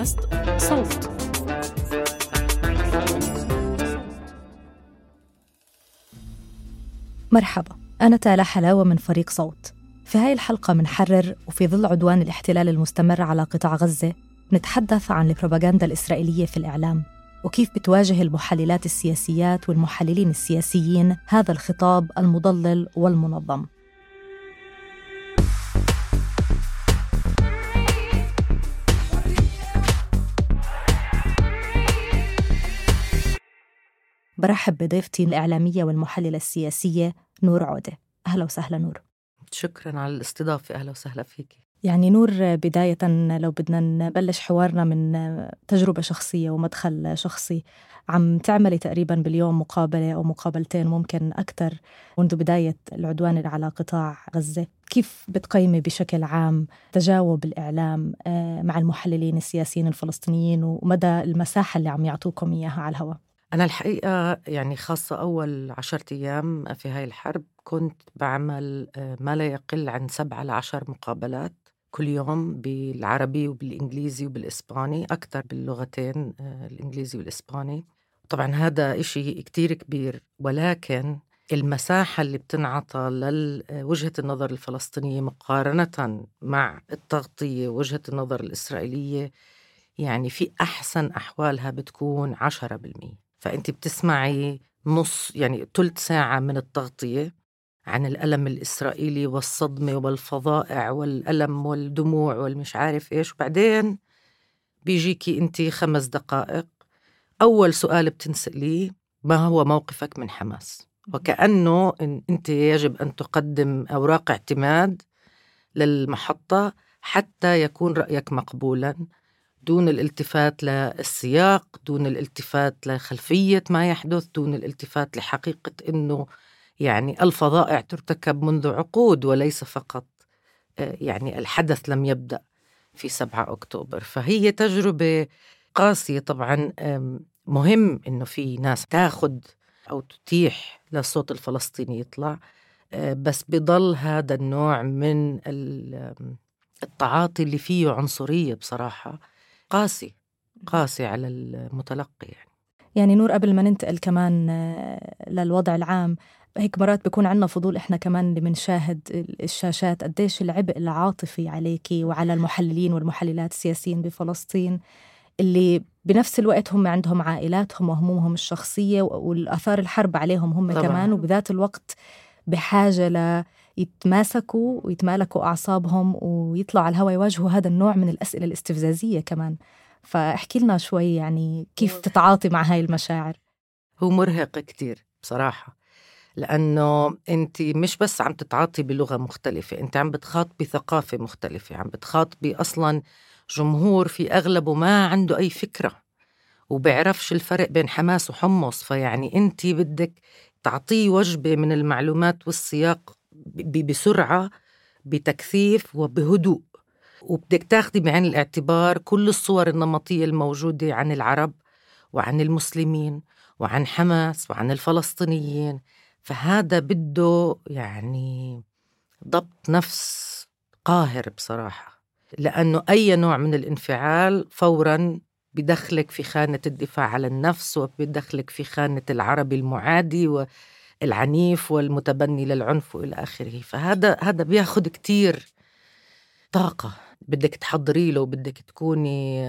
بودكاست صوت. مرحبا، أنا تالا حلاوة من فريق صوت. في هاي الحلقة منحرر وفي ظل عدوان الاحتلال المستمر على قطاع غزة نتحدث عن البروباغندا الإسرائيلية في الإعلام وكيف بتواجه المحللات السياسيات والمحللين السياسيين هذا الخطاب المضلل والمنظم. برحب بضيفتي الإعلامية والمحللة السياسية نور عودة. أهلا وسهلا نور. شكراً على الاستضافة. أهلا وسهلا فيك. يعني نور، بداية لو بدنا نبلش حوارنا من تجربة شخصية ومدخل شخصي، عم تعملي تقريباً باليوم مقابلة أو مقابلتين ممكن أكثر منذ بداية العدوان على قطاع غزة. كيف بتقيمي بشكل عام تجاوب الإعلام مع المحللين السياسيين الفلسطينيين ومدى المساحة اللي عم يعطوكم إياها على الهواء؟ أنا الحقيقة يعني خاصة أول 10 أيام في هاي الحرب كنت بعمل ما لا يقل عن 7 ل10 مقابلات كل يوم بالعربي وبالإنجليزي وبالإسباني، أكثر باللغتين الإنجليزي والإسباني. طبعا هذا إشي كتير كبير، ولكن المساحة اللي بتنعطى لوجهة النظر الفلسطينية مقارنة مع التغطية ووجهة النظر الإسرائيلية يعني في أحسن أحوالها بتكون 10%. فأنت بتسمعي نص، يعني ثلث ساعة من التغطية عن الألم الإسرائيلي والصدمة والفظائع والألم والدموع والمش عارف إيش، وبعدين بيجيكي أنت 5 دقائق أول سؤال بتنسأليه: ما هو موقفك من حماس؟ وكأنه أنت يجب أن تقدم أوراق اعتماد للمحطة حتى يكون رأيك مقبولاً، دون الالتفات للسياق، دون الالتفات لخلفية ما يحدث، دون الالتفات لحقيقة أنه يعني الفظائع ترتكب منذ عقود وليس فقط يعني الحدث لم يبدأ في 7 أكتوبر. فهي تجربة قاسية طبعا. مهم أنه في ناس تاخد أو تتيح للصوت الفلسطيني يطلع، بس بضل هذا النوع من التعاطي اللي فيه عنصرية بصراحة قاسي على المتلقي. يعني نور، قبل ما ننتقل كمان للوضع العام، هيك مرات بيكون عنا فضول إحنا كمان اللي منشاهد الشاشات قديش العبء العاطفي عليكي وعلى المحللين والمحللات السياسيين بفلسطين، اللي بنفس الوقت هم عندهم عائلاتهم وهمومهم الشخصية والآثار الحرب عليهم هم طبعا. كمان وبذات الوقت بحاجة يتماسكوا ويتمالكوا أعصابهم ويطلعوا على الهواء يواجهوا هذا النوع من الأسئلة الاستفزازية كمان. فاحكي لنا شوي يعني كيف تتعاطي مع هاي المشاعر. هو مرهق كتير بصراحة، لأنه أنت مش بس عم تتعاطي بلغة مختلفة، أنت عم بتخاطبي ثقافة مختلفة، عم بتخاطبي أصلا جمهور في أغلبه ما عنده أي فكرة وبيعرفش الفرق بين حماس وحمص. فيعني أنت بدك تعطيه وجبة من المعلومات والسياق بسرعة، بتكثيف وبهدوء، وبدك تاخدي بعين الاعتبار كل الصور النمطية الموجودة عن العرب وعن المسلمين وعن حماس وعن الفلسطينيين. فهذا بده يعني ضبط نفس قاهر بصراحة، لأنه أي نوع من الانفعال فوراً بدخلك في خانة الدفاع عن النفس، وبدخلك في خانة العربي المعادي والعنيف والمتبني للعنف وإلى آخره. فهذا بياخد كتير طاقة، بدك تحضري له، بدك تكوني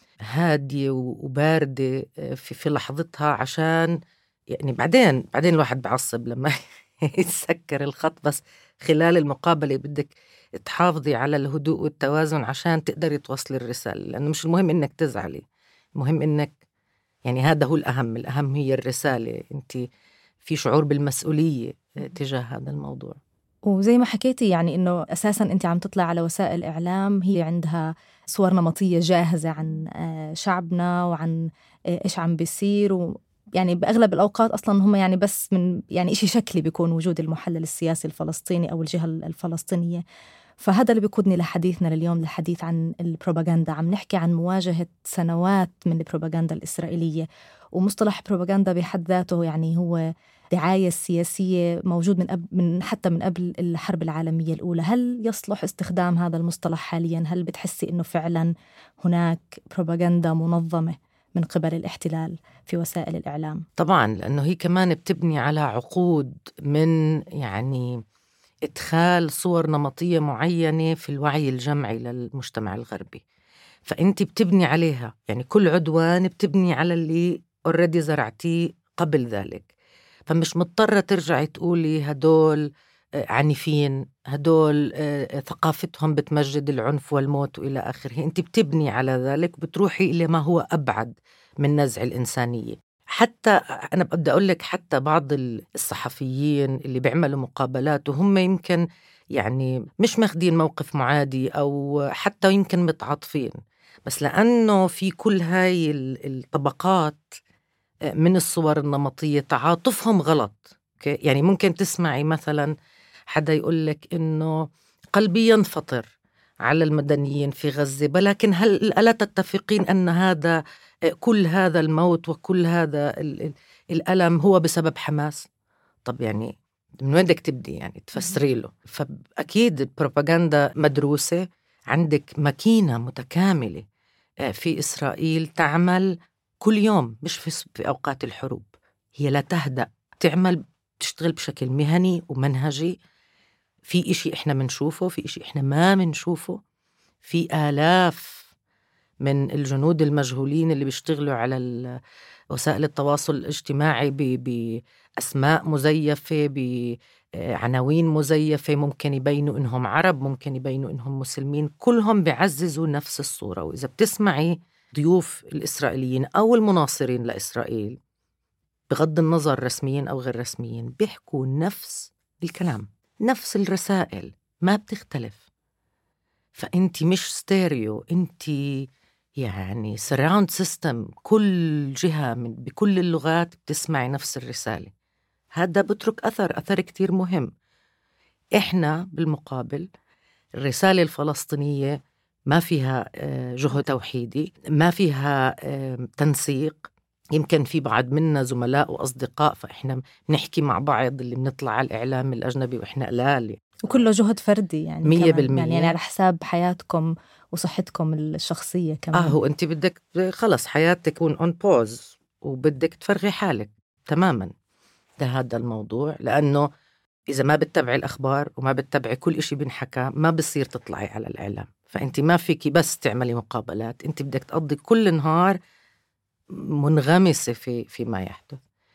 هادية وباردة في لحظتها، عشان يعني بعدين الواحد بعصب لما يتسكر الخط، بس خلال المقابلة بدك تحافظي على الهدوء والتوازن عشان تقدري توصلي الرسالة، لأنه مش المهم إنك تزعلي، المهم إنك يعني هذا هو الأهم هي الرسالة. أنت في شعور بالمسؤولية تجاه هذا الموضوع. وزي ما حكيتي يعني إنه أساساً أنت عم تطلع على وسائل إعلام هي عندها صور نمطية جاهزة عن شعبنا وعن إيش عم بيصير، يعني بأغلب الأوقات أصلاً هم يعني بس من يعني إشي شكلي بيكون وجود المحلل السياسي الفلسطيني أو الجهة الفلسطينية. فهذا اللي بيقودني لحديثنا لليوم، الحديث عن البروباغندا. عم نحكي عن مواجهة سنوات من البروباغندا الإسرائيلية. ومصطلح بروباغندا بحد ذاته يعني هو دعاية سياسية موجود حتى من قبل الحرب العالمية الأولى. هل يصلح استخدام هذا المصطلح حاليا؟ هل بتحسي إنه فعلا هناك بروباغندا منظمة من قبل الاحتلال في وسائل الإعلام؟ طبعا، لأنه هي كمان بتبني على عقود من يعني إدخال صور نمطية معينة في الوعي الجمعي للمجتمع الغربي، فأنت بتبني عليها. يعني كل عدوان بتبني على اللي already زرعتيه قبل ذلك، فمش مضطرة ترجعي تقولي هدول عنيفين، هدول ثقافتهم بتمجد العنف والموت وإلى آخره. أنت بتبني على ذلك وبتروحي إلى ما هو أبعد من نزع الإنسانية. حتى أنا بدي أقول لك، حتى بعض الصحفيين اللي بيعملوا مقابلات وهم يمكن يعني مش ماخدين موقف معادي أو حتى يمكن متعاطفين، بس لأنه في كل هاي الطبقات من الصور النمطية تعاطفهم غلط. يعني ممكن تسمعي مثلا حدا يقولك إنه قلبي ينفطر على المدنيين في غزة، ولكن هل ألا تتفقين أن هذا كل هذا الموت وكل هذا الألم هو بسبب حماس؟ طب يعني من وين بدك تبدي يعني تفسري له؟ فأكيد البروباغندا مدروسة. عندك ماكينة متكاملة في إسرائيل تعمل كل يوم، مش في أوقات الحروب. هي لا تهدأ، تشتغل بشكل مهني ومنهجي. في إشي إحنا منشوفه، في إشي إحنا ما منشوفه. في آلاف من الجنود المجهولين اللي بيشتغلوا على وسائل التواصل الاجتماعي بأسماء مزيفة، بعناوين مزيفة، ممكن يبينوا إنهم عرب، ممكن يبينوا إنهم مسلمين، كلهم بيعززوا نفس الصورة. وإذا بتسمعي ضيوف الإسرائيليين أو المناصرين لإسرائيل بغض النظر رسميين أو غير رسميين بيحكوا نفس الكلام، نفس الرسائل، ما بتختلف. فأنت مش ستيريو، أنت يعني سراوند سيستم، كل جهة بكل اللغات بتسمعي نفس الرسالة. هذا بترك أثر كتير مهم. إحنا بالمقابل الرسالة الفلسطينية ما فيها جهد توحيدي، ما فيها تنسيق. يمكن في بعض منا زملاء وأصدقاء فإحنا بنحكي مع بعض اللي بنطلع على الإعلام الأجنبي وإحنا قلال، وكله جهد فردي يعني 100%. يعني على حساب حياتكم وصحتكم الشخصية كمان. هو أنت بدك خلص حياتك تكون on pause وبدك تفرغي حالك تماما لهذا الموضوع، لأنه إذا ما بتتبعي الأخبار وما بتتبعي كل إشي بنحكى ما بصير تطلعي على الإعلام. فأنت ما فيكي بس تعملي مقابلات، أنت بدك تقضي كل نهار منغمسة في ما يحدث.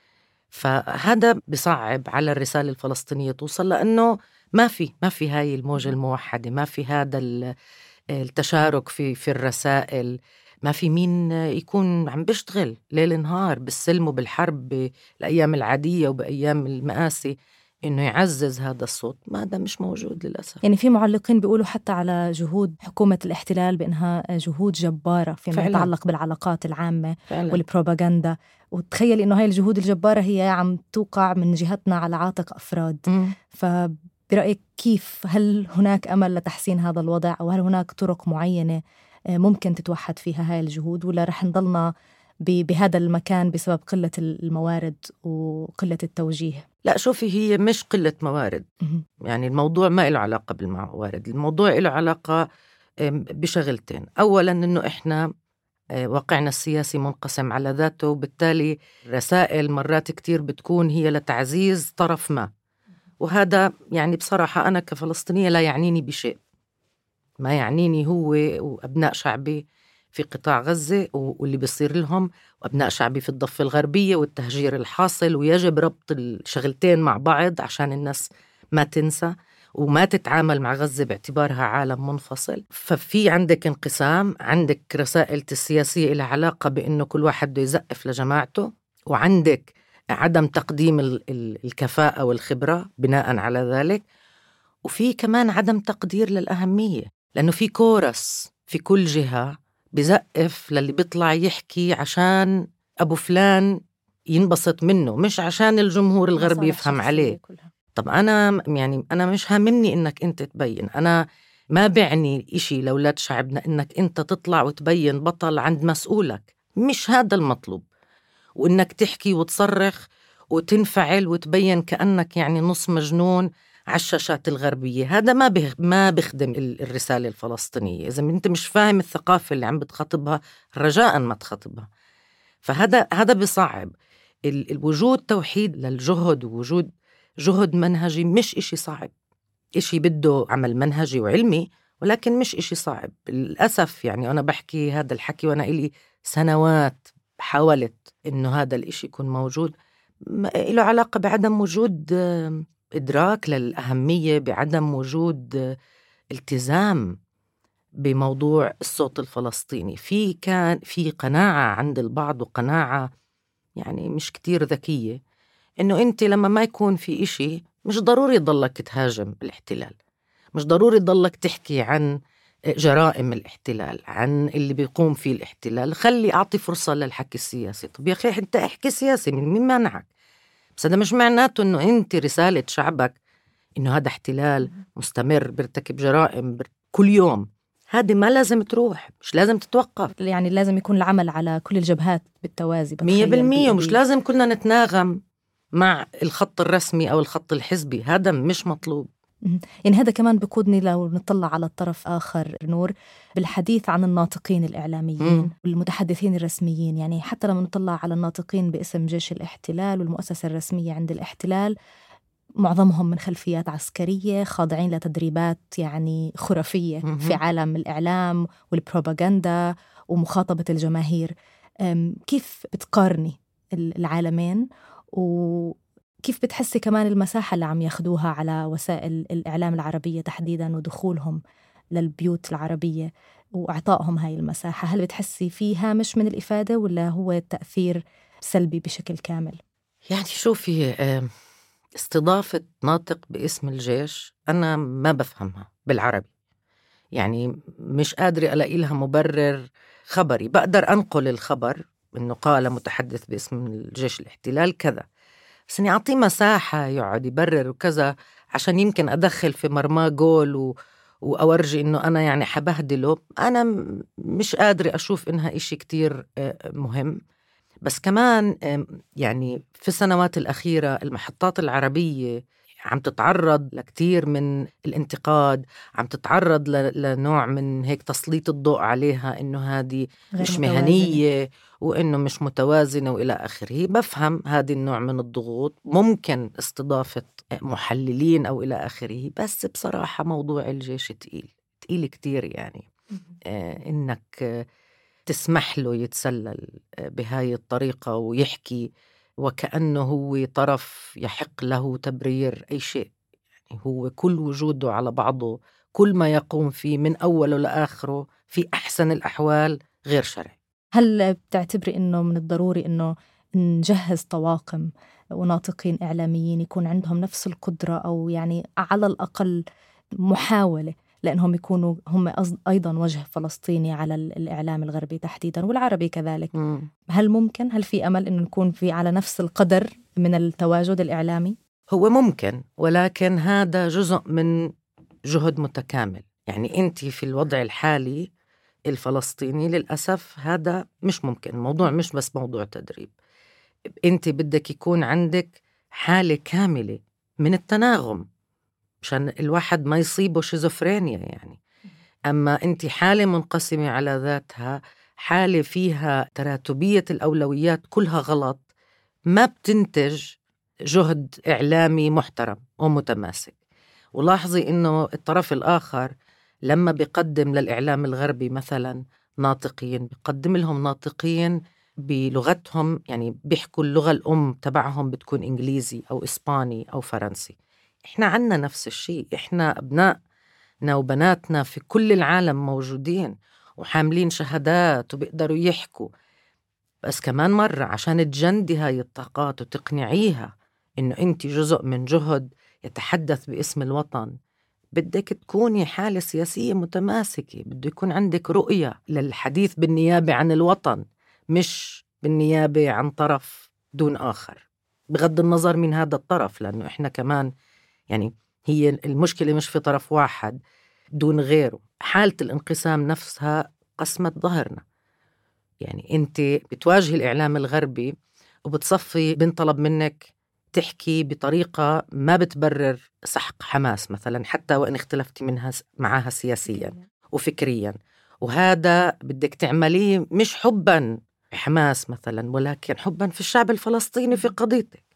فهذا بصعب على الرسالة الفلسطينية توصل، لأنه ما في هاي الموجة الموحدة، ما في هذا التشارك في الرسائل، ما في مين يكون عم بيشتغل ليل نهار بالسلم وبالحرب بالأيام العادية وبأيام المآسي إنه يعزز هذا الصوت. ما هذا مش موجود للأسف. يعني في معلقين بيقولوا حتى على جهود حكومة الاحتلال بأنها جهود جبارة فيما يتعلق بالعلاقات العامة فعلا. والبروباغندا. وتخيل إنه هاي الجهود الجبارة هي عم توقع من جهتنا على عاتق أفراد. برأيك كيف؟ هل هناك أمل لتحسين هذا الوضع، أو هل هناك طرق معينة ممكن تتوحد فيها هاي الجهود، ولا رح نضلنا بهذا المكان بسبب قلة الموارد وقلة التوجيه؟ لا شوفي، هي مش قلة موارد. يعني الموضوع ما له علاقة بالموارد، الموضوع له علاقة بشغلتين. أولا إنه إحنا واقعنا السياسي منقسم على ذاته، وبالتالي رسائل مرات كتير بتكون هي لتعزيز طرف ما، وهذا يعني بصراحة أنا كفلسطينية لا يعنيني بشيء. ما يعنيني هو وأبناء شعبي في قطاع غزة واللي بيصير لهم، وأبناء شعبي في الضفة الغربية والتهجير الحاصل. ويجب ربط الشغلتين مع بعض عشان الناس ما تنسى وما تتعامل مع غزة باعتبارها عالم منفصل. ففي عندك انقسام، عندك رسائل السياسية إلى علاقة بأنه كل واحد بده يزقف لجماعته، وعندك عدم تقديم الكفاءة والخبرة بناء على ذلك، وفي كمان عدم تقدير للأهمية، لأنه في كورس في كل جهة بزقف للي بيطلع يحكي عشان أبو فلان ينبسط منه، مش عشان الجمهور الغربي يفهم عليه. طب أنا يعني أنا مش هاممني إنك أنت تبين، أنا ما بعني إشي لأولاد شعبنا إنك أنت تطلع وتبين بطل عند مسؤولك، مش هذا المطلوب. وإنك تحكي وتصرخ وتنفعل وتبين كأنك يعني نص مجنون على الشاشات الغربية، هذا ما بيخدم الرسالة الفلسطينية. إذا أنت مش فاهم الثقافة اللي عم بتخاطبها، رجاء ما تخاطبها. فهذا بيصعب الوجود توحيد للجهد، ووجود جهد منهجي مش إشي صعب، إشي بده عمل منهجي وعلمي، ولكن مش إشي صعب للأسف. يعني أنا بحكي هذا الحكي وأنا إلي سنوات حاولت إنه هذا الإشي يكون موجود، له علاقة بعدم وجود إدراك للأهمية، بعدم وجود التزام بموضوع الصوت الفلسطيني. كان في قناعة عند البعض، وقناعة يعني مش كتير ذكية، إنه أنت لما ما يكون في إشي مش ضروري ضلك تهاجم الاحتلال، مش ضروري ضلك تحكي عن جرائم الاحتلال، عن اللي بيقوم فيه الاحتلال. خلي أعطي فرصة للحكي السياسي. طب يا أخي أنت احكي سياسي، مين مانعك؟ بس هذا مش معناته إنه أنت رسالة شعبك إنه هذا احتلال مستمر بيرتكب جرائم كل يوم. هذه ما لازم تروح، مش لازم تتوقف. يعني لازم يكون العمل على كل الجبهات بالتوازي 100%. ومش لازم كلنا نتناغم مع الخط الرسمي أو الخط الحزبي، هذا مش مطلوب. يعني هذا كمان بقودني لو نطلع على الطرف آخر نور، بالحديث عن الناطقين الإعلاميين والمتحدثين الرسميين. يعني حتى لما نطلع على الناطقين باسم جيش الاحتلال والمؤسسة الرسمية عند الاحتلال، معظمهم من خلفيات عسكرية، خاضعين لتدريبات يعني خرافية في عالم الإعلام والبروباغندا ومخاطبة الجماهير. كيف بتقارني العالمين، وكيف بتحسي كمان المساحة اللي عم ياخدوها على وسائل الإعلام العربية تحديداً، ودخولهم للبيوت العربية وإعطائهم هاي المساحة؟ هل بتحسي في هامش من الإفادة، ولا هو تأثير سلبي بشكل كامل؟ يعني شوفي، استضافة ناطق باسم الجيش أنا ما بفهمها بالعربي، يعني مش قادرة ألاقي لها مبرر خبري. بقدر أنقل الخبر إنه قال متحدث باسم الجيش الاحتلال كذا، بس إني أعطيه مساحة يقعد يبرر وكذا عشان يمكن أدخل في مرماه جول وأورجي إنه أنا يعني حبهدله. أنا مش قادرة أشوف إنها إشي كتير مهم. بس كمان يعني في السنوات الأخيرة المحطات العربية عم تتعرض لكتير من الانتقاد، عم تتعرض لنوع من هيك تسليط الضوء عليها إنه هذه مش مهنية وإنه مش متوازنة وإلى آخره. بفهم هذه النوع من الضغوط، ممكن استضافة محللين أو إلى آخره، بس بصراحة موضوع الجيش تقيل كتير. يعني إنك تسمح له يتسلل بهاي الطريقة ويحكي وكأنه هو طرف يحق له تبرير أي شيء. يعني هو كل وجوده على بعضه، كل ما يقوم فيه من أوله لآخره في أحسن الأحوال غير شرعي. هل بتعتبري إنه من الضروري إنه نجهز طواقم وناطقين إعلاميين يكون عندهم نفس القدرة، أو يعني على الأقل محاولة لأنهم يكونوا هم أيضاً وجه فلسطيني على الإعلام الغربي تحديداً والعربي كذلك؟ هل ممكن؟ هل في أمل إنه نكون في على نفس القدر من التواجد الإعلامي؟ هو ممكن، ولكن هذا جزء من جهد متكامل. يعني أنت في الوضع الحالي الفلسطيني للأسف هذا مش ممكن. الموضوع مش بس موضوع تدريب، أنت بدك يكون عندك حالة كاملة من التناغم مشان الواحد ما يصيبه شيزوفرينيا. يعني أما أنت حالة منقسمة على ذاتها، حالة فيها تراتبية الأولويات كلها غلط، ما بتنتج جهد إعلامي محترم ومتماسك. ولاحظي إنه الطرف الآخر لما بيقدم للإعلام الغربي مثلا ناطقين، بيقدم لهم ناطقين بلغتهم، يعني بيحكوا اللغة الأم تبعهم بتكون إنجليزي أو إسباني أو فرنسي. إحنا عنا نفس الشيء، إحنا أبنائنا وبناتنا في كل العالم موجودين وحاملين شهادات وبيقدروا يحكوا. بس كمان مرة عشان تجندي هاي الطاقات وتقنعيها إنه أنت جزء من جهد يتحدث باسم الوطن، بدك تكوني حالة سياسية متماسكة، بده يكون عندك رؤية للحديث بالنيابة عن الوطن، مش بالنيابة عن طرف دون آخر، بغض النظر من هذا الطرف. لأنه إحنا كمان يعني هي المشكلة مش في طرف واحد، دون غيره. حالة الانقسام نفسها قسمت ظهرنا. يعني أنت بتواجه الإعلام الغربي وبتصفي بنطلب منك تحكي بطريقة ما بتبرر سحق حماس مثلا، حتى وإن اختلفتي معها سياسيا وفكريا، وهذا بدك تعمليه مش حبا حماس مثلا، ولكن حبا في الشعب الفلسطيني في قضيتك.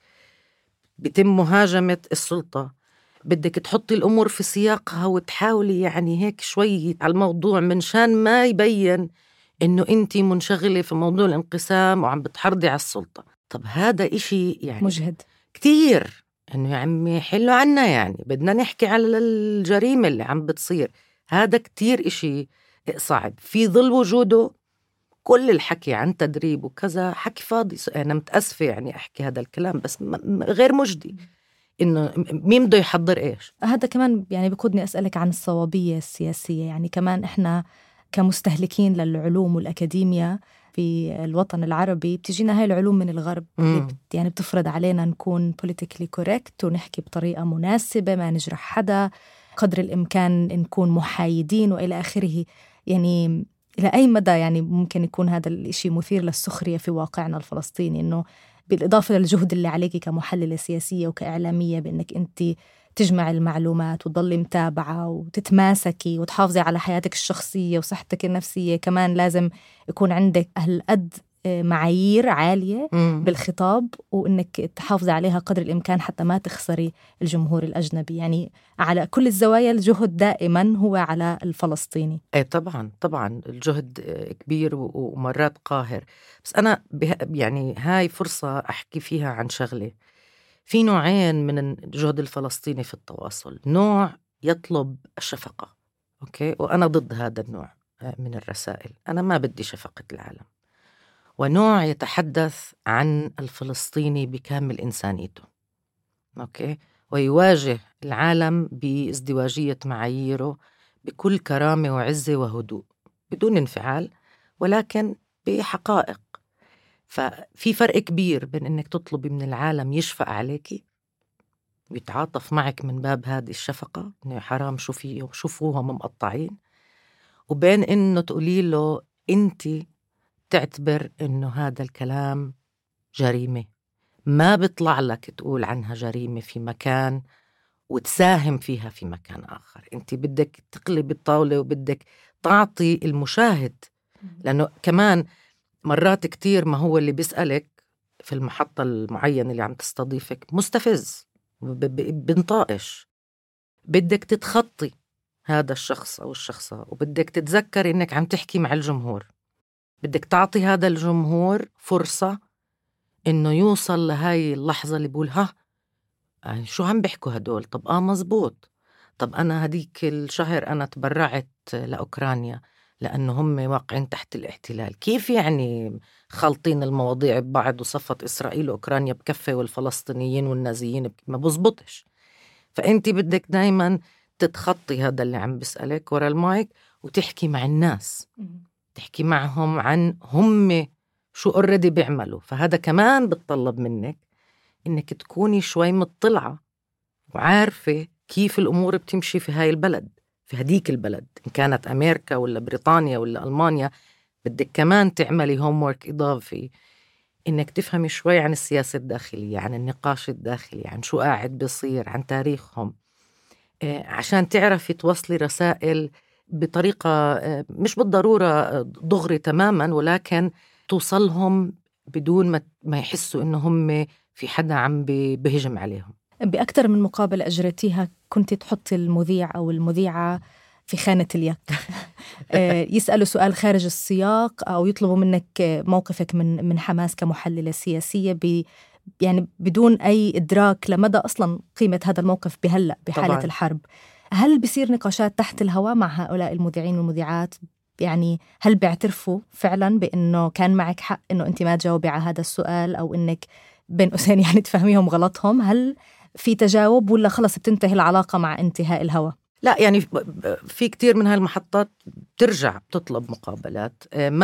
بتم مهاجمة السلطة، بدك تحطي الأمور في سياقها وتحاولي يعني هيك شوي على الموضوع من شان ما يبين إنه أنتي منشغلة في موضوع الانقسام وعم بتحرضي على السلطة. طب هذا إشي يعني مجهد كتير، إنه يا عمي حلوا عنا، يعني بدنا نحكي على الجريمة اللي عم بتصير. هذا كتير إشي صعب في ظل وجوده كل الحكي عن تدريب وكذا حكي فاضي. أنا متأسفة يعني أحكي هذا الكلام، بس غير مجدي. إنه مين بده يحضر إيش؟ هذا كمان يعني بقودني أسألك عن الصوابية السياسية. يعني كمان إحنا كمستهلكين للعلوم والأكاديميا في الوطن العربي بتجينا هاي العلوم من الغرب يعني بتفرض علينا نكون politically correct ونحكي بطريقة مناسبة، ما نجرح حدا، قدر الإمكان نكون محايدين وإلى آخره. يعني إلى أي مدى يعني ممكن يكون هذا الإشي مثير للسخرية في واقعنا الفلسطيني، إنه بالإضافة للجهد اللي عليك كمحللة سياسية وكإعلامية بأنك أنت تجمع المعلومات وتضلي متابعة وتتماسكي وتحافظي على حياتك الشخصية وصحتك النفسية، كمان لازم يكون عندك هالقد معايير عالية بالخطاب وإنك تحافظي عليها قدر الإمكان حتى ما تخسري الجمهور الأجنبي. يعني على كل الزوايا الجهد دائما هو على الفلسطيني. ايه طبعا الجهد كبير ومرات قاهر. بس أنا يعني هاي فرصة أحكي فيها عن شغلة. في نوعين من الجهد الفلسطيني في التواصل، نوع يطلب الشفقة، أوكي، وأنا ضد هذا النوع من الرسائل، أنا ما بدي شفقة العالم، ونوع يتحدث عن الفلسطيني بكامل إنسانيته، أوكي، ويواجه العالم بازدواجية معاييره بكل كرامة وعزة وهدوء بدون انفعال، ولكن بحقائق. ففي فرق كبير بين إنك تطلبي من العالم يشفق عليكي ويتعاطف معك من باب هذه الشفقة، إنه حرام شوفوهم مقطعين، وبين إنه تقولي له أنت تعتبر إنه هذا الكلام جريمة، ما بيطلع لك تقول عنها جريمة في مكان وتساهم فيها في مكان آخر. أنت بدك تقلب الطاولة وبدك تعطي المشاهد، لأنه كمان مرات كتير ما هو اللي بيسألك في المحطة المعينة اللي عم تستضيفك مستفز بنطائش، بدك تتخطي هذا الشخص أو الشخصة، وبدك تتذكر إنك عم تحكي مع الجمهور، بدك تعطي هذا الجمهور فرصة إنه يوصل لهاي اللحظة اللي بقول ها يعني شو عم بيحكوا هدول، طب مزبوط، طب أنا هديك الشهر أنا تبرعت لأوكرانيا لأنه هم واقعين تحت الاحتلال، كيف يعني خلطين المواضيع ببعض وصفت إسرائيل وأوكرانيا بكفة والفلسطينيين والنازيين ما بزبطش. فأنت بدك دايما تتخطي هذا اللي عم بسألك ورا المايك وتحكي مع الناس، تحكي معهم عن هم شو already بيعملوا. فهذا كمان بتطلب منك إنك تكوني شوي مطلعة وعارفة كيف الأمور بتمشي في هاي البلد، في هديك البلد، إن كانت أمريكا ولا بريطانيا ولا ألمانيا. بدك كمان تعملي homework إضافي، إنك تفهمي شوي عن السياسة الداخلية، عن النقاش الداخلي، عن شو قاعد بيصير، عن تاريخهم، عشان تعرفي توصلي رسائل بطريقة مش بالضرورة دغري تماما، ولكن توصلهم بدون ما يحسوا إنه هم في حدا عم بهجم عليهم. بأكثر من مقابلة أجرتيها كنت تحطي المذيع أو المذيعة في خانة اليك يسألوا سؤال خارج السياق أو يطلبوا منك موقفك من حماس كمحللة سياسية يعني بدون أي إدراك لمدى أصلا قيمة هذا الموقف بحالة طبعاً. الحرب. هل بيصير نقاشات تحت الهواء مع هؤلاء المذيعين والمذيعات؟ يعني هل بيعترفوا فعلا بأنه كان معك حق أنه أنت ما تجاوبي على هذا السؤال، أو أنك بين قوسين يعني تفهميهم غلطهم؟ هل في تجاوب ولا خلص بتنتهي العلاقة مع انتهاء الهوى؟ لا يعني في كتير من هالمحطات بترجع بتطلب مقابلات،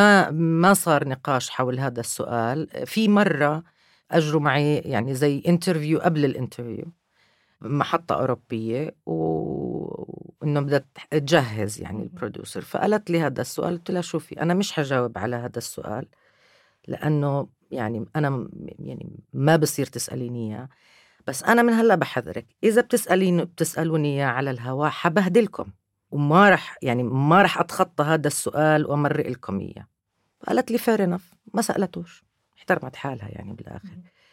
ما صار نقاش حول هذا السؤال. في مرة أجروا معي يعني زي انترفيو قبل الانترفيو، محطة أوروبية وإنه بدها تجهز يعني البروديوسر. فقالت لي هذا السؤال، قلت لها شوفي أنا مش هجاوب على هذا السؤال لأنه يعني أنا يعني ما بصير تسأليني إياه، بس أنا من هلأ بحذرك إذا بتسألوني إياه على الهواء حبهدلكم، وما رح أتخطى هذا السؤال وأمرق لكم إياه. قالت لي fair enough، ما سألتوش، احترمت حالها يعني بالآخر.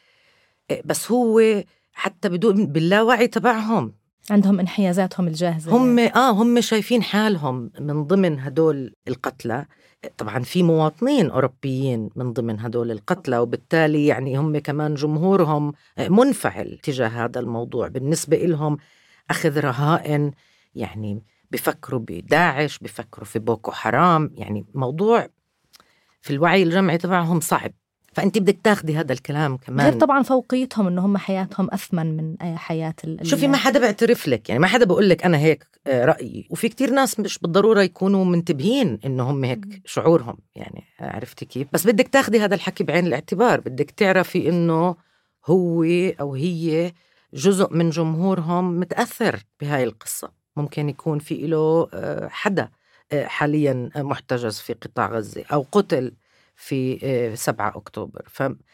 بس هو حتى بدون باللاوعي تبعهم عندهم انحيازاتهم الجاهزة، هم شايفين حالهم من ضمن هدول القتلى. طبعا في مواطنين أوروبيين من ضمن هدول القتلى، وبالتالي يعني هم كمان جمهورهم منفعل تجاه هذا الموضوع. بالنسبة لهم أخذ رهائن، يعني بفكروا بداعش، بفكروا في بوكو حرام، يعني موضوع في الوعي الجمعي تبعهم صعب. فأنت بدك تاخدي هذا الكلام كمان، غير طبعا فوقيتهم إنه هم حياتهم أثمن من حياة شوفي ما حدا بيعترف لك، يعني ما حدا بقول لك أنا هيك رأيي، وفي كتير ناس مش بالضرورة يكونوا منتبهين إنه هم هيك شعورهم، يعني عرفتي كيف؟ بس بدك تاخدي هذا الحكي بعين الاعتبار، بدك تعرفي إنه هو أو هي جزء من جمهورهم متأثر بهاي القصة. ممكن يكون في له حدا حاليا محتجز في قطاع غزة أو قتل في 7 أكتوبر.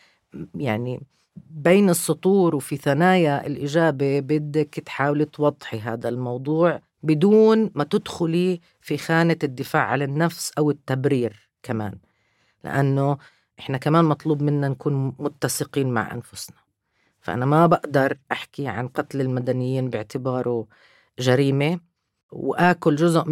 يعني بين السطور وفي ثنايا الإجابة بدك تحاولي توضحي هذا الموضوع بدون ما تدخلي في خانة الدفاع عن النفس أو التبرير كمان، لأنه إحنا كمان مطلوب منا نكون متسقين مع أنفسنا. فأنا ما بقدر أحكي عن قتل المدنيين باعتباره جريمة وآكل جزء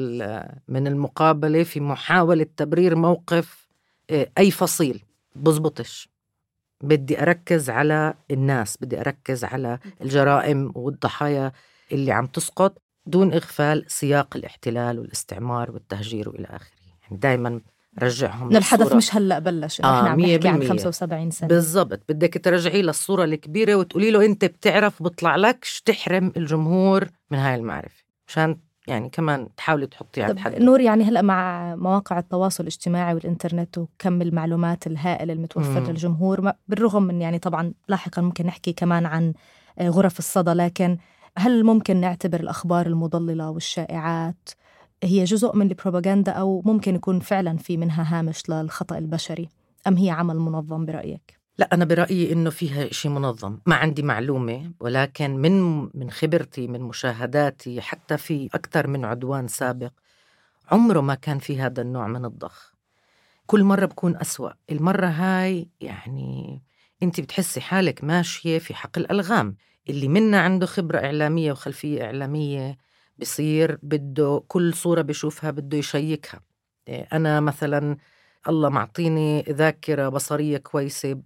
من المقابلة في محاولة تبرير موقف أي فصيل. بزبطش. بدي أركز على الناس، بدي أركز على الجرائم والضحايا اللي عم تسقط دون إغفال سياق الاحتلال والاستعمار والتهجير وإلى آخره. يعني دايما رجعهم الحدث مش هلأ بلش، إحنا عم نحكي عن 75 سنة بالضبط. بدك ترجعي للصورة الكبيرة وتقولي له أنت بتعرف بطلع لكش تحرم الجمهور من هاي المعرفة، مشان يعني كمان تحاولي تحطي على الحد. نور، يعني هلأ مع مواقع التواصل الاجتماعي والإنترنت وكم المعلومات الهائل المتوفر للجمهور، بالرغم من يعني طبعا لاحقا ممكن نحكي كمان عن غرف الصدى، لكن هل ممكن نعتبر الأخبار المضللة والشائعات هي جزء من البروباغندا، أو ممكن يكون فعلا في منها هامش للخطأ البشري، أم هي عمل منظم برأيك؟ لا، أنا برأيي إنه فيها شيء منظم. ما عندي معلومة، ولكن من خبرتي، من مشاهداتي، حتى في أكثر من عدوان سابق عمره ما كان في هذا النوع من الضخ. كل مرة بكون أسوأ. المرة هاي يعني أنت بتحسي حالك ماشية في حقل ألغام. اللي منا عنده خبرة إعلامية وخلفية إعلامية بصير بده كل صورة بشوفها بده يشيكها. أنا مثلا الله معطيني ذاكرة بصرية كويسة،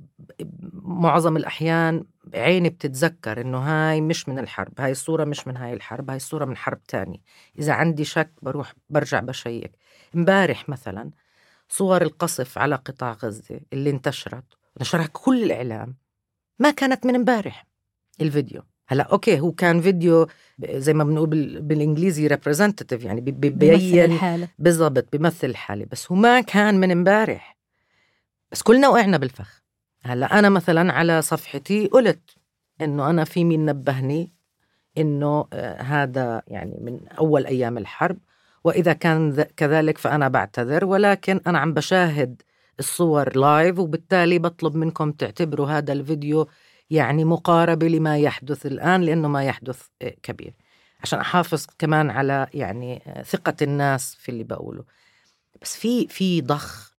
معظم الأحيان عيني بتتذكر إنه هاي مش من الحرب، هاي الصورة مش من هاي الحرب، هاي الصورة من حرب تاني. إذا عندي شك بروح برجع بشيك. امبارح مثلا صور القصف على قطاع غزة اللي نشرها كل الإعلام ما كانت من امبارح. الفيديو هلا أوكي هو كان فيديو زي ما بنقول بالإنجليزي representative، يعني بيبين بالضبط بيمثل الحالة، بس هو ما كان من امبارح. بس كلنا وقعنا بالفخ. هلا أنا مثلا على صفحتي قلت إنه أنا في مين نبهني إنه هذا يعني من أول أيام الحرب، وإذا كان كذلك فأنا بعتذر، ولكن أنا عم بشاهد الصور لايف، وبالتالي بطلب منكم تعتبروا هذا الفيديو يعني مقاربة لما يحدث الآن، لأنه ما يحدث كبير، عشان أحافظ كمان على يعني ثقة الناس في اللي بقوله. بس في ضخ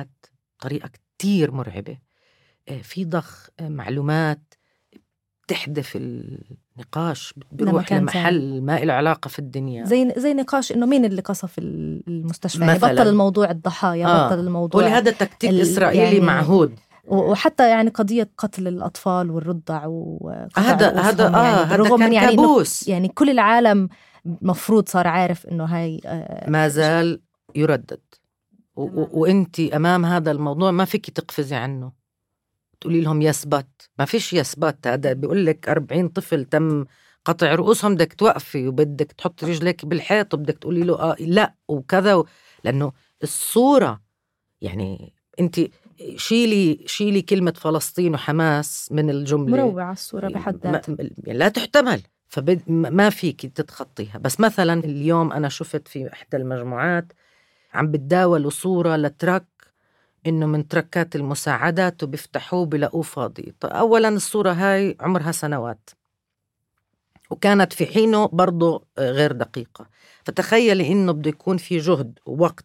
طريقة كتير مرعبة، في ضخ معلومات تحدث النقاش، بيروح لمحل ما له علاقة في الدنيا، زي نقاش إنه مين اللي قصف المستشفى، يعني بطل الموضوع الضحايا، بطل الموضوع، ولهذا تكتيك إسرائيلي يعني معهود. وحتى يعني قضية قتل الأطفال والرضع هذا يعني هذا كان يعني كابوس. يعني كل العالم مفروض صار عارف إنه هاي ما زال يردد، وإنتي أمام هذا الموضوع ما فيك تقفزي عنه تقولي لهم يثبت. ما فيش يثبت. هذا بيقول لك 40 طفل تم قطع رؤوسهم، بدك توقفي وبدك تحط رجلك بالحيط وبدك تقولي له لا وكذا لأنه الصورة يعني شيلي كلمة فلسطين وحماس من الجملة، مروعة الصورة بحد ذاتها، لا تحتمل، ما فيك تتخطيها. بس مثلا اليوم أنا شفت في إحدى المجموعات عم بتداولوا صورة لترك، إنه من تركات المساعدات وبيفتحوه بلاقوه فاضي. أولا الصورة هاي عمرها سنوات، وكانت في حينه برضو غير دقيقة. فتخيلي إنه بده يكون في جهد ووقت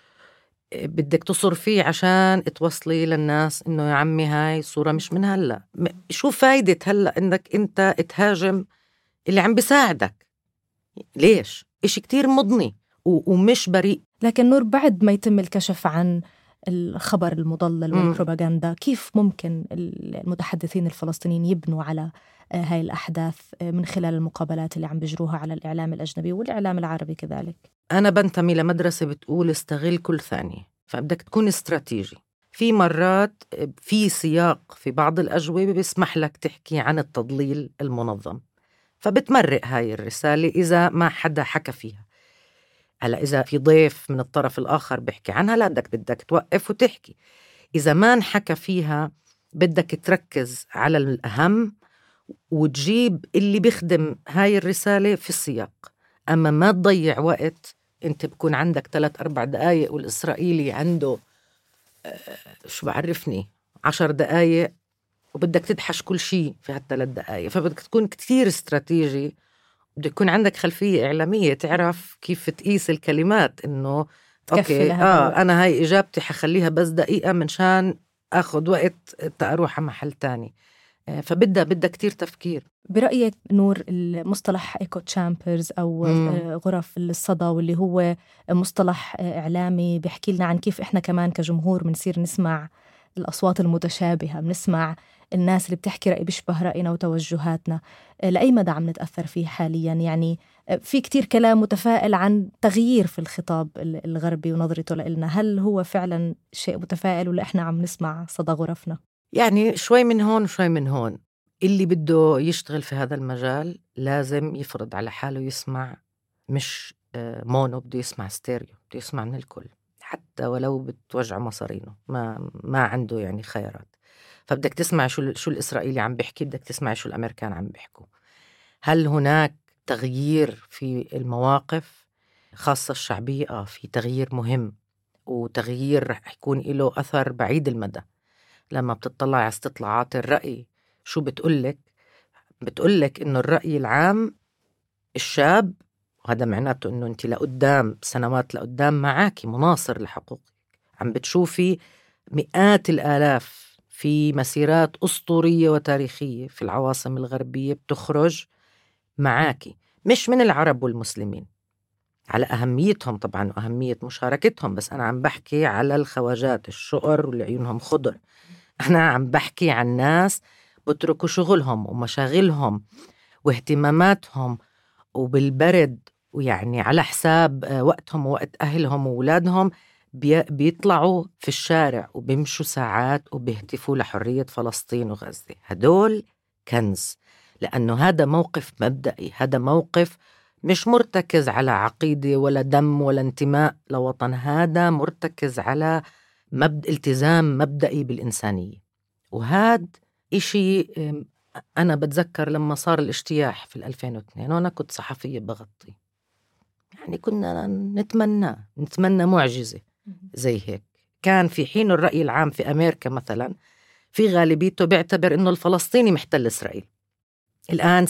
بدك تصر فيه عشان توصلي للناس إنه يا عمي هاي صورة مش من هلأ. شو فايدة هلأ إنك أنت تهاجم اللي عم بيساعدك؟ ليش؟ إشي كتير مضني ومش بريء. لكن نور، بعد ما يتم الكشف عن الخبر المضلل والبروباغندا، كيف ممكن المتحدثين الفلسطينيين يبنوا على هاي الأحداث من خلال المقابلات اللي عم بيجروها على الإعلام الأجنبي والإعلام العربي كذلك؟ أنا بنتمي لمدرسة بتقول استغل كل ثانية، فبدك تكون استراتيجي. في مرات في سياق في بعض الأجوبة بيسمح لك تحكي عن التضليل المنظم، فبتمرق هاي الرسالة إذا ما حدا حكى فيها. هلا إذا في ضيف من الطرف الآخر بيحكي عنها، لا بدك توقف وتحكي. إذا ما انحكى فيها بدك تركز على الأهم وتجيب اللي بيخدم هاي الرسالة في السياق. أما ما تضيع وقت، أنت بكون عندك 3-4 دقايق والإسرائيلي عنده شو بعرفني 10 دقايق، وبدك تدحش كل شيء في هال3 دقايق. فبدك تكون كتير استراتيجي، بدك يكون عندك خلفية إعلامية تعرف كيف تقيس الكلمات، إنه أوكي أنا هاي إجابتي حخليها بس دقيقة منشان أخذ وقت تأروح على محل تاني. فبدها كتير تفكير. برأيك نور، المصطلح إيكو تشامبرز أو غرف الصدى، واللي هو مصطلح إعلامي بيحكي لنا عن كيف إحنا كمان كجمهور بنصير نسمع الأصوات المتشابهة، بنسمع الناس اللي بتحكي رأي بيشبه رأينا وتوجهاتنا، لأي مدى عم نتأثر فيه حاليا؟ يعني في كتير كلام متفائل عن تغيير في الخطاب الغربي ونظرته لنا، هل هو فعلا شيء متفائل ولا إحنا عم نسمع صدى غرفنا؟ يعني شوي من هون وشوي من هون. اللي بده يشتغل في هذا المجال لازم يفرض على حاله يسمع مش مونو، بده يسمع ستيريو، بده يسمع من الكل، حتى ولو بتوجع مصارينه، ما عنده يعني خيارات. فبدك تسمع شو الإسرائيلي عم بيحكي، بدك تسمع شو الأمريكان عم بيحكوا. هل هناك تغيير في المواقف خاصة الشعبية؟ في تغيير مهم، وتغيير رح يكون له أثر بعيد المدى. لما بتطلع على استطلاعات الرأي شو بتقولك إنه الرأي العام الشاب، وهذا معناته إنه أنت لقدام سنوات لقدام معاكي مناصر لحقوقك، عم بتشوفي مئات الآلاف في مسيرات أسطورية وتاريخية في العواصم الغربية بتخرج معاكي، مش من العرب والمسلمين، على أهميتهم طبعا وأهمية مشاركتهم، بس أنا عم بحكي على الخواجات الشقر واللي عيونهم خضر. أنا عم بحكي عن ناس بتركوا شغلهم ومشاغلهم واهتماماتهم وبالبرد، ويعني على حساب وقتهم ووقت أهلهم وولادهم بيطلعوا في الشارع وبيمشوا ساعات وبيهتفوا لحرية فلسطين وغزة. هدول كنز، لأنه هذا موقف مبدئي، هذا موقف مش مرتكز على عقيدة ولا دم ولا انتماء لوطن، هذا مرتكز على التزام مبدئي بالإنسانية. وهذا إشي أنا بتذكر لما صار الاجتياح في 2002 وأنا كنت صحفية بغطي، يعني كنا نتمنى معجزة زي هيك. كان في حين الرأي العام في أمريكا مثلا في غالبيته بيعتبر إنه الفلسطيني محتل إسرائيل. الآن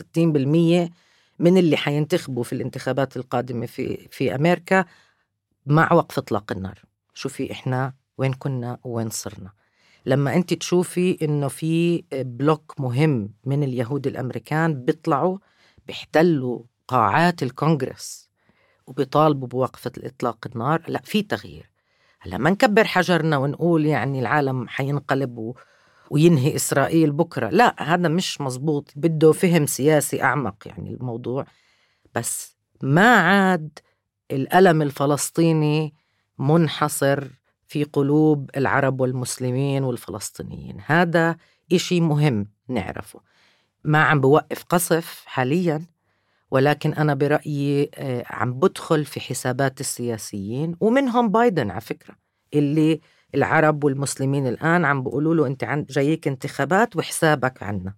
66% من اللي حينتخبوا في الانتخابات القادمة في أمريكا مع وقف إطلاق النار. شوفي إحنا وين كنا وين صرنا. لما أنت تشوفي إنه في بلوك مهم من اليهود الأمريكان بيطلعوا بيحتلوا قاعات الكونغرس وبيطالبوا بوقف إطلاق النار، لا في تغيير. هلا ما نكبر حجرنا ونقول يعني العالم حينقلب وينهي إسرائيل بكرة، لا هذا مش مزبوط، بده فهم سياسي أعمق يعني الموضوع. بس ما عاد الألم الفلسطيني منحصر في قلوب العرب والمسلمين والفلسطينيين، هذا إشي مهم نعرفه. ما عم بوقف قصف حاليا، ولكن أنا برأيي عم بدخل في حسابات السياسيين، ومنهم بايدن على فكرة اللي العرب والمسلمين الآن عم بيقولوا له أنت جايك انتخابات وحسابك عنا،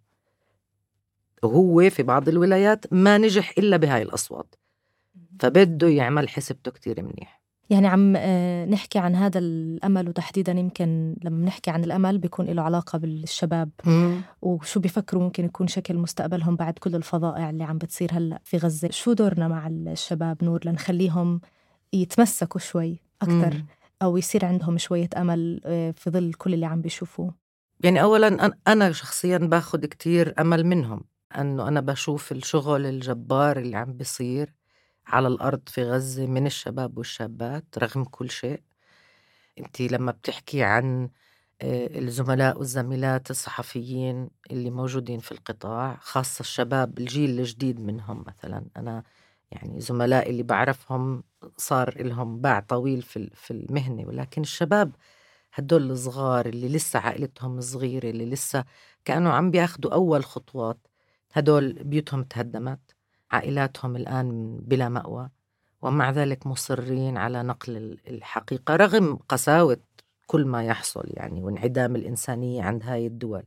وهو في بعض الولايات ما نجح إلا بهاي الأصوات، فبده يعمل حسبته كتير منيح. يعني عم نحكي عن هذا الأمل، وتحديدا يمكن لما نحكي عن الأمل بيكون له علاقة بالشباب وشو بيفكروا ممكن يكون شكل مستقبلهم بعد كل الفظائع اللي عم بتصير هلأ في غزة. شو دورنا مع الشباب نور لنخليهم يتمسكوا شوي أكتر أو يصير عندهم شوية أمل في ظل كل اللي عم بيشوفوه؟ يعني أولا أنا شخصيا باخد كتير أمل منهم، أنه أنا بشوف الشغل الجبار اللي عم بيصير على الأرض في غزة من الشباب والشابات رغم كل شيء. أنتي لما بتحكي عن الزملاء والزميلات الصحفيين اللي موجودين في القطاع، خاصة الشباب الجيل الجديد منهم، مثلا أنا يعني زملائي اللي بعرفهم صار لهم باع طويل في المهنة، ولكن الشباب هدول الصغار اللي لسه عائلتهم صغيرة، اللي لسه كانوا عم بياخدوا أول خطوات، هدول بيوتهم تهدمت، عائلاتهم الآن بلا مأوى، ومع ذلك مصرين على نقل الحقيقة رغم قساوة كل ما يحصل يعني، وانعدام الإنسانية عند هاي الدول.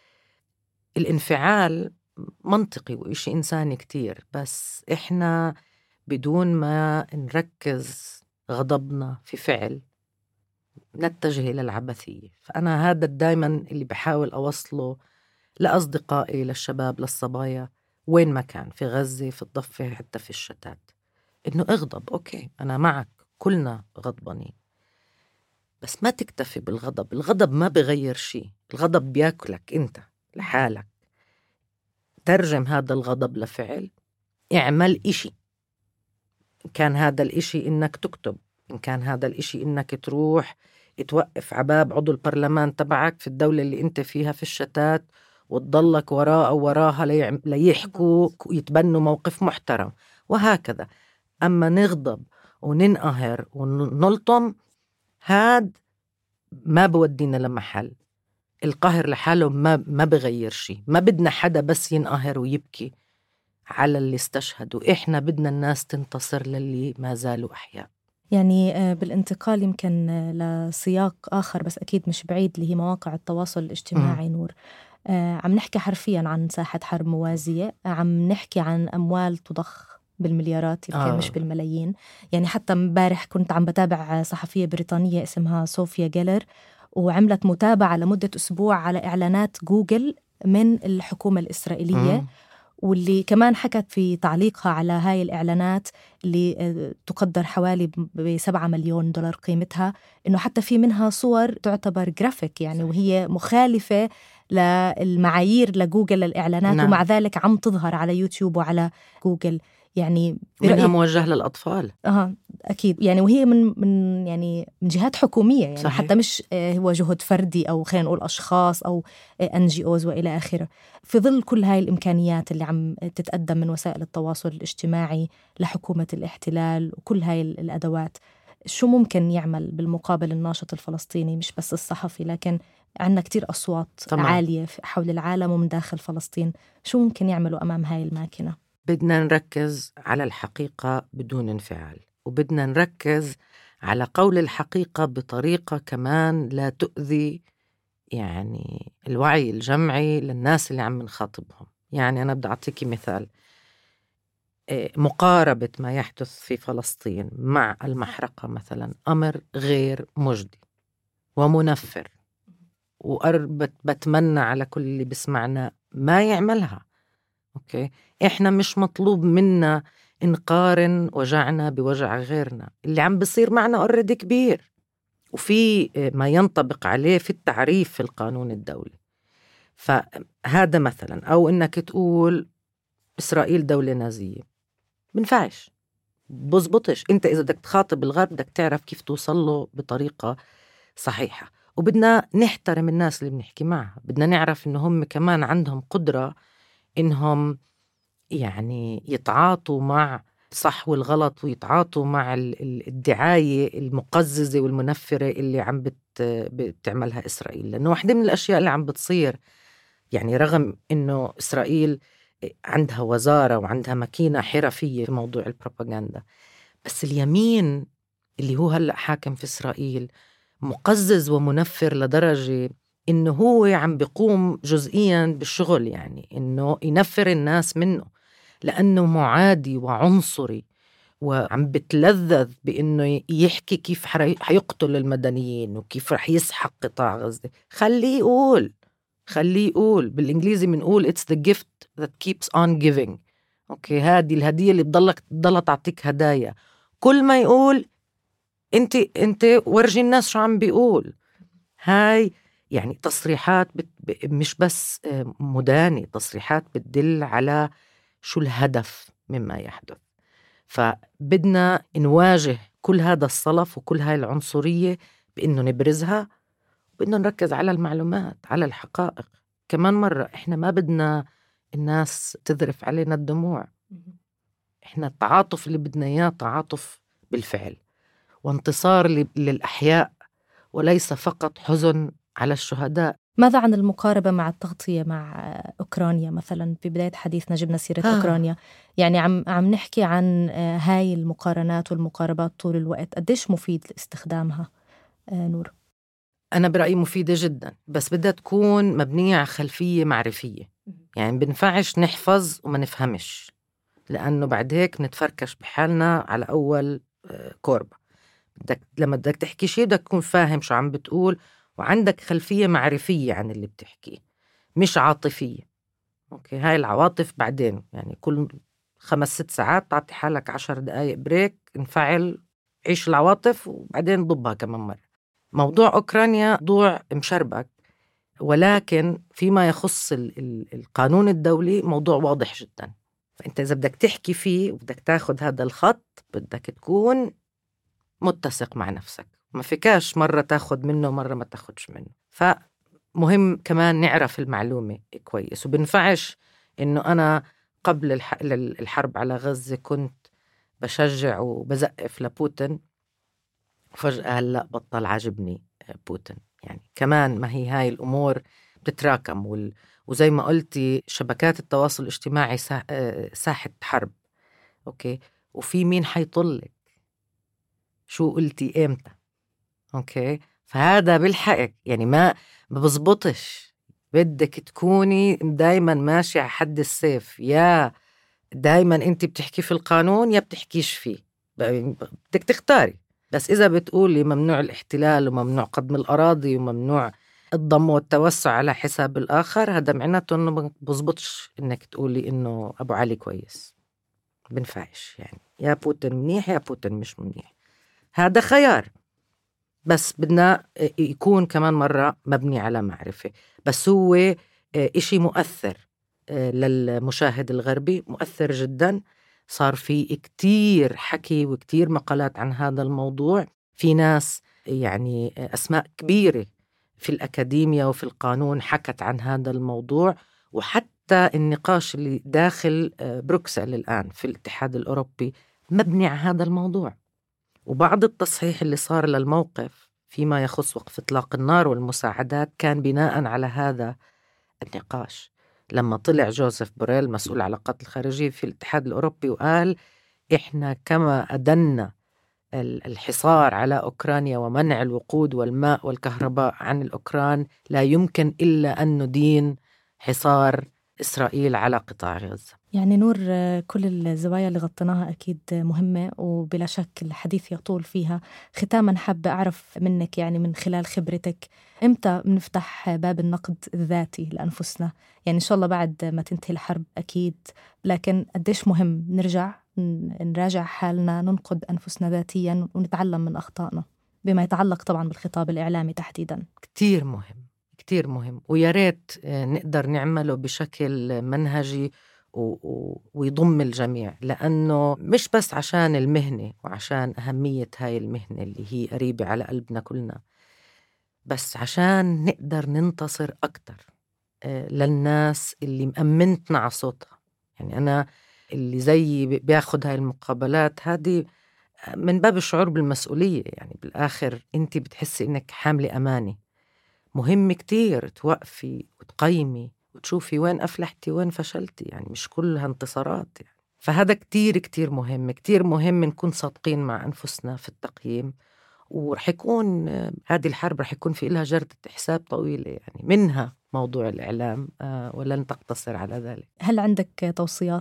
الانفعال منطقي وإشي إنساني كتير، بس إحنا بدون ما نركز غضبنا في فعل نتجه إلى العبثية. فأنا هذا دايما اللي بحاول أوصله لأصدقائي، للشباب، للصبايا، وين ما كان في غزة، في الضفة، حتى في الشتات، إنه اغضب، أوكي أنا معك، كلنا غضبانين، بس ما تكتفي بالغضب. الغضب ما بغير شيء، الغضب بياكلك أنت لحالك. ترجم هذا الغضب لفعل، اعمل إشي، إن كان هذا الإشي إنك تكتب، إن كان هذا الإشي إنك تروح توقف عباب عضو البرلمان تبعك في الدولة اللي أنت فيها في الشتات وتضلك وراء أو وراها ليحكوا ويتبنوا موقف محترم، وهكذا. أما نغضب وننقهر ونلطم، هاد ما بودينا لمحل. القهر لحاله ما بغير شيء. ما بدنا حدا بس ينقهر ويبكي على اللي استشهدوا، إحنا بدنا الناس تنتصر للي ما زالوا أحياء. يعني بالانتقال يمكن لسياق آخر بس أكيد مش بعيد، اللي هي مواقع التواصل الاجتماعي نور، عم نحكي حرفيا عن ساحة حرب موازية، عم نحكي عن أموال تضخ بالمليارات يمكن مش بالملايين. يعني حتى امبارح كنت عم بتابع صحفية بريطانية اسمها صوفيا جيلر، وعملت متابعة لمدة أسبوع على إعلانات جوجل من الحكومة الإسرائيلية، واللي كمان حكت في تعليقها على هاي الإعلانات اللي تقدر حوالي ب7 مليون دولار قيمتها، إنه حتى في منها صور تعتبر جرافيك يعني، وهي مخالفة للمعايير لجوجل للإعلانات. نعم. ومع ذلك عم تظهر على يوتيوب وعلى جوجل، يعني منها موجه للأطفال. أكيد يعني، وهي من يعني من جهات حكومية يعني. صحيح. حتى مش هو جهد فردي أو خلينا نقول أشخاص أو NGOs وإلى آخره. في ظل كل هاي الإمكانيات اللي عم تتقدم من وسائل التواصل الاجتماعي لحكومة الاحتلال وكل هاي الأدوات، شو ممكن يعمل بالمقابل الناشط الفلسطيني؟ مش بس الصحفي، لكن عندنا كتير أصوات طبعا عالية حول العالم ومن داخل فلسطين. شو ممكن يعملوا أمام هاي الماكينة؟ بدنا نركز على الحقيقة بدون انفعال، وبدنا نركز على قول الحقيقة بطريقة كمان لا تؤذي يعني الوعي الجمعي للناس اللي عم نخاطبهم. يعني أنا بدي أعطيكي مثال، مقاربة ما يحدث في فلسطين مع المحرقة مثلا أمر غير مجدي ومنفر، بتمنى على كل اللي بسمعنا ما يعملها. أوكي، إحنا مش مطلوب منا نقارن وجعنا بوجع غيرنا. اللي عم بصير معنا أوريدي كبير، وفي ما ينطبق عليه في التعريف في القانون الدولي. فهذا مثلا، أو إنك تقول إسرائيل دولة نازية، بنفعش، بزبطش. أنت إذا بدك تخاطب الغرب بدك تعرف كيف توصل له بطريقة صحيحة، وبدنا نحترم الناس اللي بنحكي معها. بدنا نعرف إنهم كمان عندهم قدرة إنهم يعني يتعاطوا مع الصح والغلط، ويتعاطوا مع الدعاية المقززة والمنفرة اللي عم بتعملها إسرائيل. لأنه واحدة من الأشياء اللي عم بتصير، يعني رغم إنه إسرائيل عندها وزارة وعندها ماكينة حرفية في موضوع البروباغندا، بس اليمين اللي هو هلأ حاكم في إسرائيل مقزز ومنفر لدرجة إنه هو عم بيقوم جزئياً بالشغل، يعني إنه ينفر الناس منه لأنه معادي وعنصري، وعم بتلذذ بإنه يحكي كيف حيقتل المدنيين وكيف رح يسحق قطاع غزة. خليه يقول بالإنجليزي بنقول it's the gift that keeps on giving. أوكي، هذه الهدية اللي بتضلها تعطيك هدايا. كل ما يقول انت ورجي الناس شو عم بيقول. هاي يعني تصريحات مش بس مدانة، تصريحات بتدل على شو الهدف مما يحدث. فبدنا نواجه كل هذا الصلف وكل هاي العنصرية بإنه نبرزها، وبدنا نركز على المعلومات، على الحقائق. كمان مرة إحنا ما بدنا الناس تذرف علينا الدموع. إحنا التعاطف اللي بدنا إياه تعاطف بالفعل وانتصار للأحياء، وليس فقط حزن على الشهداء. ماذا عن المقاربة مع التغطية مع أوكرانيا مثلا؟ في بداية حديثنا جبنا سيرة أوكرانيا، يعني عم نحكي عن هاي المقارنات والمقاربات طول الوقت. قديش مفيد استخدامها نور؟ أنا برأيي مفيدة جدا، بس بدها تكون مبنية على خلفية معرفية. يعني بنفعش نحفظ وما نفهمش، لأنه بعد هيك نتفركش بحالنا على أول كوربة. لما بدك تحكي شيء بدك تكون فاهم شو عم بتقول، وعندك خلفية معرفية عن اللي بتحكيه، مش عاطفية. أوكي، هاي العواطف بعدين، يعني كل 5-6 ساعات تعطي حالك 10 دقايق بريك، انفعل، عيش العواطف وبعدين ضبها كمان مرة. موضوع أوكرانيا موضوع مشربك، ولكن فيما يخص القانون الدولي موضوع واضح جدا. فأنت إذا بدك تحكي فيه وبدك تاخد هذا الخط، بدك تكون متسق مع نفسك، ما فيكاش مرة تاخد منه مرة ما تاخدش منه. فمهم كمان نعرف المعلومة كويس، وبنفعش إنه أنا قبل الحرب على غزة كنت بشجع وبزقف لبوتين، وفجأة هلأ بطل عاجبني بوتين. يعني كمان ما هي هاي الأمور بتتراكم، وزي ما قلتي شبكات التواصل الاجتماعي ساحة حرب. أوكي، وفي مين حيطلك شو قلتي إمتى. أوكي، فهذا بالحق يعني ما بزبطش. بدك تكوني دايما ماشي على حد السيف، يا دايما انت بتحكي في القانون يا بتحكيش فيه، بدك تختاري. بس إذا بتقولي ممنوع الاحتلال وممنوع قضم الأراضي وممنوع الضم والتوسع على حساب الآخر، هذا معناته إنه ما بزبطش إنك تقولي إنه أبو علي كويس. بنفعش يعني، يا بوتين منيح يا بوتين مش منيح، هذا خيار. بس بدنا يكون كمان مرة مبني على معرفة. بس هو إشي مؤثر للمشاهد الغربي، مؤثر جدا. صار في كتير حكي وكتير مقالات عن هذا الموضوع. في ناس يعني أسماء كبيرة في الأكاديمية وفي القانون حكت عن هذا الموضوع، وحتى النقاش اللي داخل بروكسل الآن في الاتحاد الأوروبي مبني على هذا الموضوع. وبعض التصحيح اللي صار للموقف فيما يخص وقف إطلاق النار والمساعدات كان بناء على هذا النقاش. لما طلع جوزيف بوريل مسؤول علاقات الخارجية في الاتحاد الأوروبي وقال إحنا كما أدنا الحصار على أوكرانيا ومنع الوقود والماء والكهرباء عن الأوكران، لا يمكن إلا أن ندين حصار إسرائيل على قطاع غزة. يعني نور، كل الزوايا اللي غطيناها أكيد مهمة وبلا شك الحديث يطول فيها. ختاما حابة أعرف منك، يعني من خلال خبرتك، إمتى بنفتح باب النقد الذاتي لأنفسنا؟ يعني إن شاء الله بعد ما تنتهي الحرب أكيد، لكن قديش مهم نراجع حالنا، ننقد أنفسنا ذاتيا ونتعلم من أخطائنا بما يتعلق طبعا بالخطاب الإعلامي تحديدا. كتير مهم، كتير مهم، ويا ريت نقدر نعمله بشكل منهجي ويضم الجميع، لأنه مش بس عشان المهنة وعشان أهمية هاي المهنة اللي هي قريبة على قلبنا كلنا، بس عشان نقدر ننتصر أكتر للناس اللي مأمنتنا على صوتها. يعني أنا اللي زي بياخد هاي المقابلات هذه من باب الشعور بالمسؤولية. يعني بالآخر أنت بتحسي إنك حاملة أمانة. مهم كتير توقفي وتقيمي وتشوفي وين أفلحتي وين فشلتي، يعني مش كلها انتصارات يعني. فهذا كتير كتير مهم، كتير مهم نكون صادقين مع أنفسنا في التقييم، ورح يكون هذه الحرب رح يكون في لها جردة حساب طويلة، يعني منها موضوع الإعلام، ولن تقتصر على ذلك. هل عندك توصيات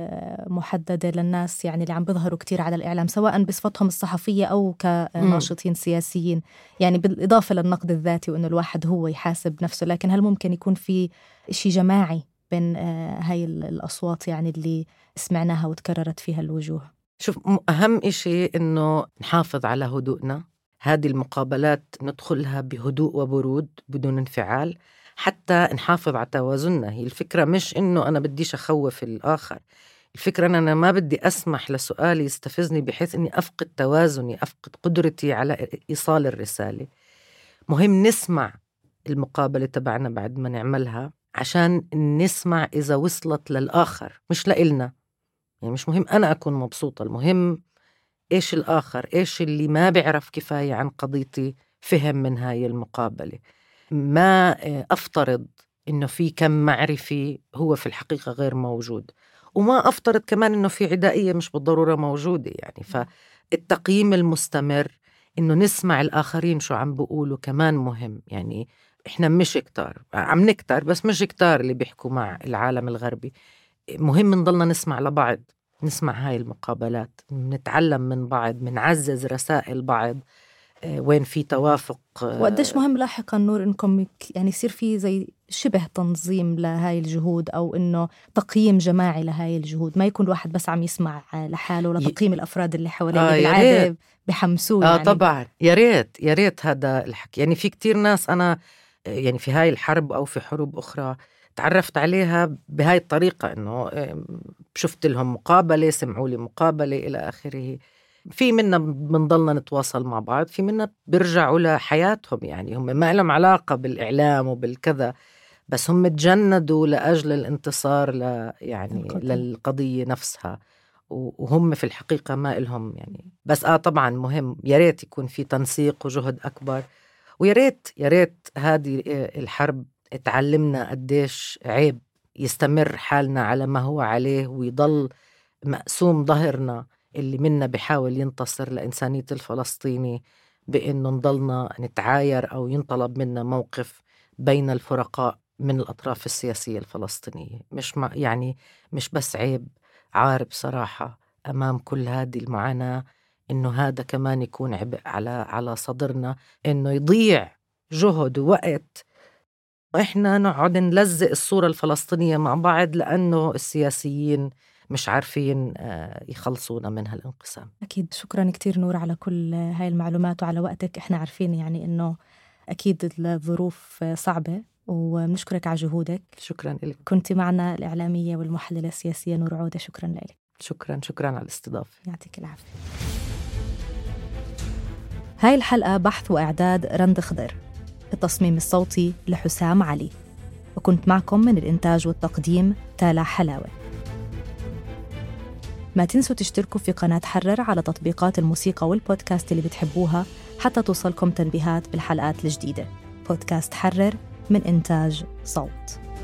محددة للناس يعني اللي عم بيظهروا كتير على الإعلام سواء بصفتهم الصحفية أو كناشطين سياسيين، يعني بالإضافة للنقد الذاتي وإنه الواحد هو يحاسب نفسه، لكن هل ممكن يكون في شيء جماعي بين هاي الأصوات يعني اللي سمعناها وتكررت فيها الوجوه؟ شوف، أهم إشي إنه نحافظ على هدوءنا. هذه المقابلات ندخلها بهدوء وبرود بدون انفعال حتى نحافظ على توازننا. هي الفكرة مش إنه أنا بديش أخوف الآخر، الفكرة أن أنا ما بدي أسمح لسؤالي يستفزني بحيث أني أفقد توازني، أفقد قدرتي على إيصال الرسالة. مهم نسمع المقابلة تبعنا بعد ما نعملها عشان نسمع إذا وصلت للآخر مش لإلنا. يعني مش مهم أنا أكون مبسوطة، المهم إيش الآخر، إيش اللي ما بيعرف كفاية عن قضيتي فهم من هاي المقابلة. ما أفترض إنه في كم معرفي هو في الحقيقة غير موجود، وما أفترض كمان إنه في عدائية مش بالضرورة موجودة. يعني فالتقييم المستمر، إنه نسمع الآخرين شو عم بيقولوا كمان مهم. يعني إحنا مش كتار، عم نكتر بس مش كتار اللي بيحكوا مع العالم الغربي. مهم نضلنا نسمع لبعض، نسمع هاي المقابلات، نتعلم من بعض، منعزز رسائل بعض وين في توافق. وقديش مهم لاحقا نور إنكم يعني يصير في زي شبه تنظيم لهاي الجهود، أو إنه تقييم جماعي لهاي الجهود، ما يكون واحد بس عم يسمع لحاله ولا تقييم الأفراد اللي حواليه اللي بالعادة بحمسوه. يعني طبعا يا ريت هذا الحكي. يعني في كتير ناس أنا يعني في هاي الحرب أو في حروب أخرى تعرفت عليها بهاي الطريقة، إنه شفت لهم مقابلة، سمعوا لي مقابلة إلى آخره. في منا بنضلنا نتواصل مع بعض، في منا بيرجعوا لحياتهم، يعني هم ما لهم علاقة بالإعلام وبالكذا، بس هم تجندوا لأجل الانتصار يعني للقضية نفسها، وهم في الحقيقة ما إلهم يعني. بس طبعا مهم، يا ريت يكون في تنسيق وجهد أكبر، ويا ريت هذه الحرب تعلمنا قديش عيب يستمر حالنا على ما هو عليه ويضل مقسوم ظهرنا اللي منا بيحاول ينتصر لإنسانية الفلسطيني، بإنه نضلنا نتعاير أو ينطلب منا موقف بين الفرقاء من الأطراف السياسية الفلسطينية. يعني مش بس عيب، عار بصراحة أمام كل هذه المعاناة إنه هذا كمان يكون عبء على صدرنا، إنه يضيع جهد ووقت وإحنا نقعد نلزق الصورة الفلسطينية مع بعض لأنه السياسيين مش عارفين يخلصونا من هالانقسام. أكيد. شكرا كتير نور على كل هاي المعلومات وعلى وقتك. إحنا عارفين يعني إنه أكيد الظروف صعبة، وبنشكرك على جهودك. شكرا لك. كنت معنا الإعلامية والمحللة السياسية نور عودة. شكرا لك. شكرا على الاستضافة. يعطيك العافية. هاي الحلقة بحث وإعداد رند خضر، التصميم الصوتي لحسام علي، وكنت معكم من الإنتاج والتقديم تالا حلاوة. ما تنسوا تشتركوا في قناة حرر على تطبيقات الموسيقى والبودكاست اللي بتحبوها حتى توصلكم تنبيهات بالحلقات الجديدة. بودكاست حرر من إنتاج صوت.